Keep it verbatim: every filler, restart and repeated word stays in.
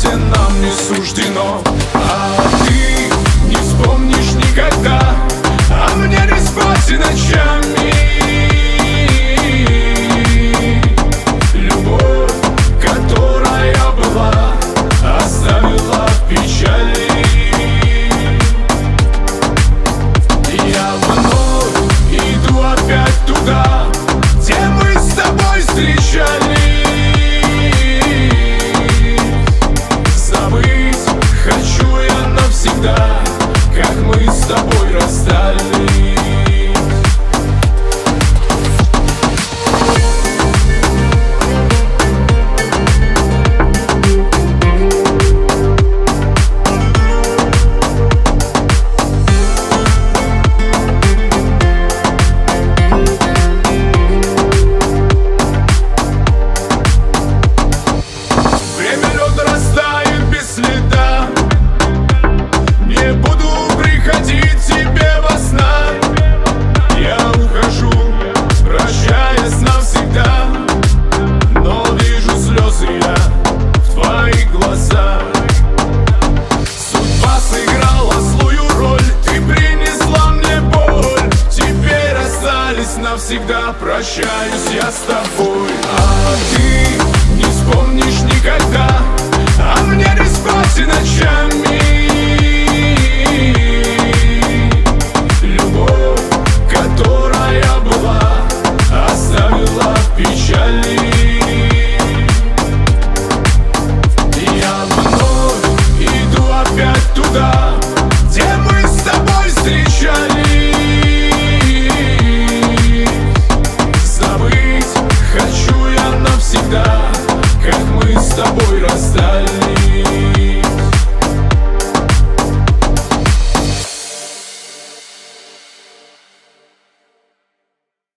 где нам не суждено. А ты не вспомнишь никогда, а мне не спать и ночами. Любовь, которая была, оставила в печали. Я вновь иду опять туда, где мы с тобой встречались. Забыть хочу я навсегда, как мы с тобой расстались. Навсегда прощаюсь я с тобой, а ты не вспомнишь никогда, а мне не спать и ночами. Любовь, которая была, оставила в печали. Я вновь иду опять туда, где мы с тобой встречались. Хочу я навсегда, как мы с тобой расстались.